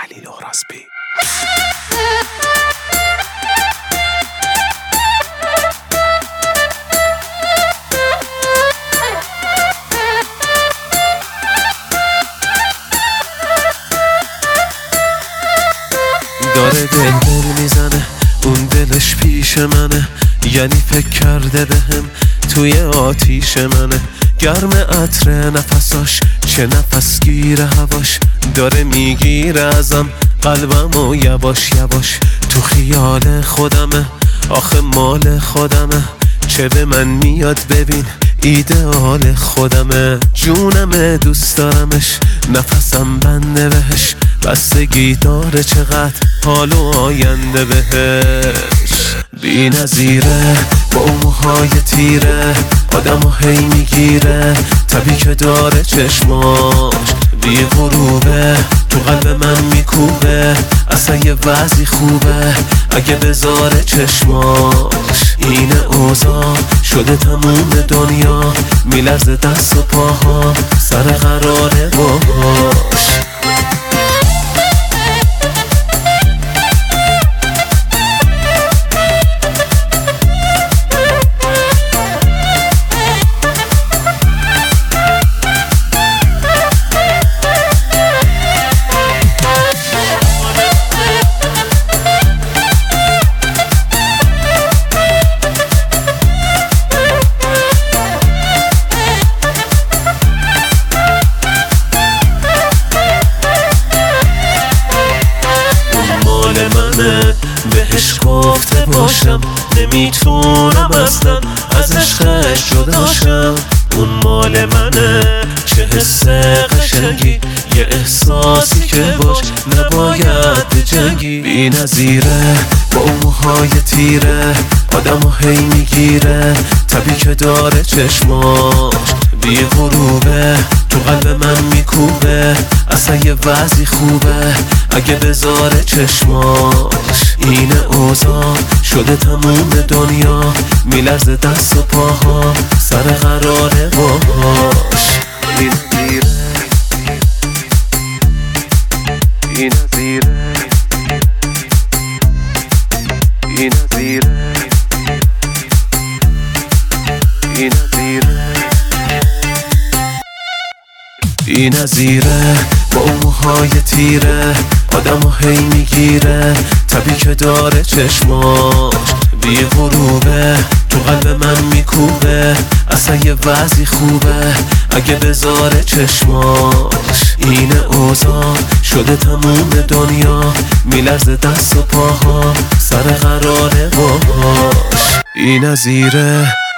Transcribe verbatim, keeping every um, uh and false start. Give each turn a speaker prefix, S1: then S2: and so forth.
S1: خلیل اورازبی.
S2: داره دل دل میزنه، اون دلش پیش منه، یعنی فکر کرده بهم توی آتیش منه. گرم عطر نفساش، چه نفس گیره هواش، داره میگیره ازم قلبم و یواش یواش. تو خیال خودمه، آخه مال خودمه، چه به من میاد ببین ایدئال خودمه. جونمه دوست دارمش، نفسم بنده بهش، بستگی داره چقدر حال و آینده بهش. بی نظیره با اون موهای تیره، آدم و هی میگیره، طبی که داره چشماش بی غروبه، تو قلب من میکوبه، اصلا یه وضعی خوبه اگه بذاره چشماش. این اوضاع شده تموم دنیا، میلرزه دست و پاها، سر قراره باش. بهش گفته باشم نمیتونم اصلا از عشقش جداشم. اون مال منه، چه حس قشنگی، یه احساسی که باش نباید بجنگی. بی نظیره با اون موهای تیره، آدم و هی میگیره، طبی که داره چشماش بی غروبه، تو قلب من میکوبه، اصلا یه وضعی خوبه اگه بذاره چشماش. این اوضاع شده تموم دنیا، میلرزه دست و پاها، سر قراره باش. این نظیره، این نظیره، این نظیره، این نظیره، این نظیره با اون موهای تیره، آدم و هی میگیره، طبی که داره چشماش بی غروبه، تو قلب من میکوبه، اصلا یه وضعی خوبه اگه بذاره چشماش. این اوضاع شده تموم دنیا، میلرزه دست و پاها، سر قراره باش. این نظیره.